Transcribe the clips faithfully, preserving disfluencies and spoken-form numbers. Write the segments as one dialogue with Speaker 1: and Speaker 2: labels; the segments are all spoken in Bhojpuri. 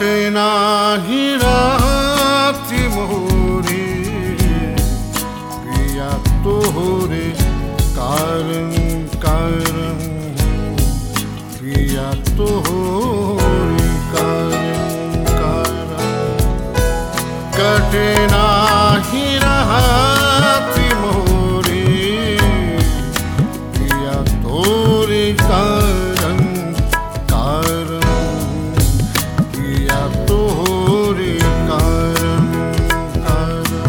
Speaker 1: कटे नाही राति मोरी पिया तोहरे कारण कारण पिया तोहरे कारण कारण कटे नाही राति मोरी पिया तोहरे कारण कारण पिया तोहरे कारण कारण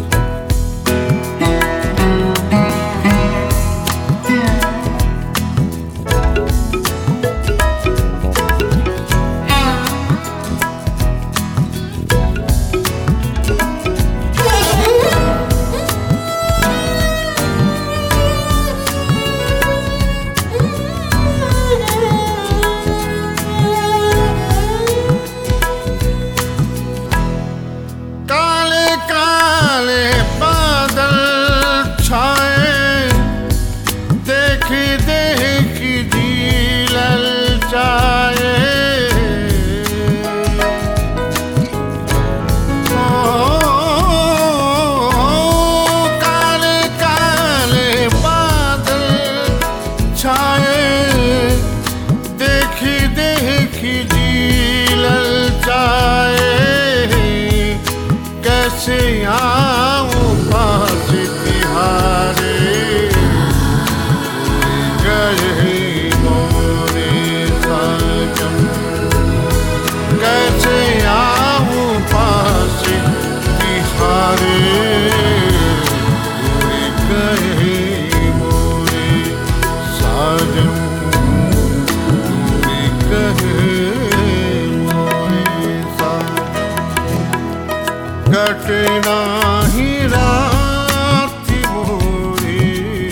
Speaker 1: कैसे आऊं पास तिहारे गए मोरे साजन कैसे आऊं पास तिहारे गए मोरे साजन कटे नाही राति मोरी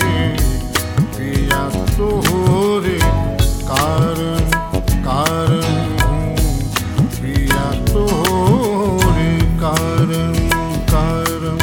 Speaker 1: पिया तोहरे कारण कारण पिया तोहरे कारण कारण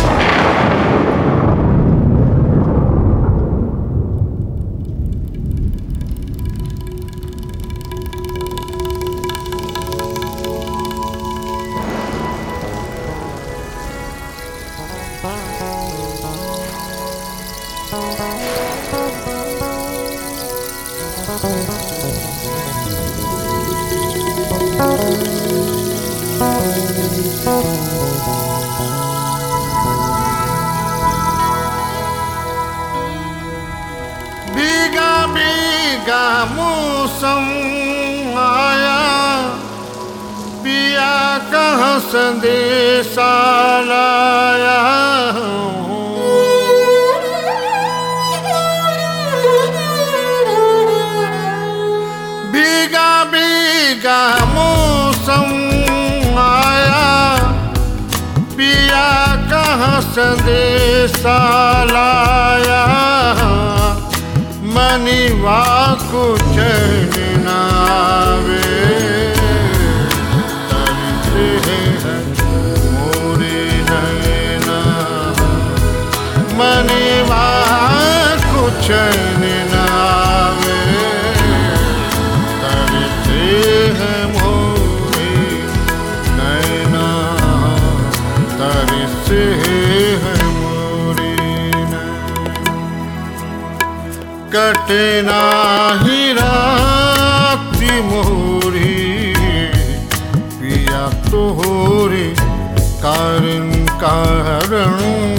Speaker 1: भीगा भीगा मौसम आया पिया कहाँ संदेशा लाया भीगा भीगा मौसम आया पिया कहाँ संदेशा लाया मनीवा को चैन न आवे तरसे है मोरे नैना मनीवा को चैन न आवे तरसे है मोरे नैना तरसे है कटे नाही राति मोरी पिया तोहरे कारण कारण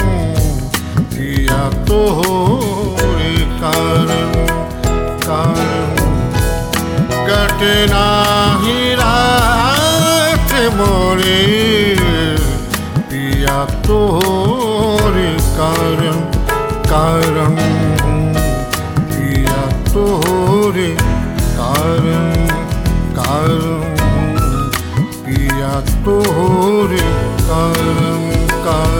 Speaker 1: पिया तोहरे कारण कारण कटे नाही राति मोरी पिया तोहरे कारण कारण तोहरे कारण कारण पिया तोहरे कारण कारण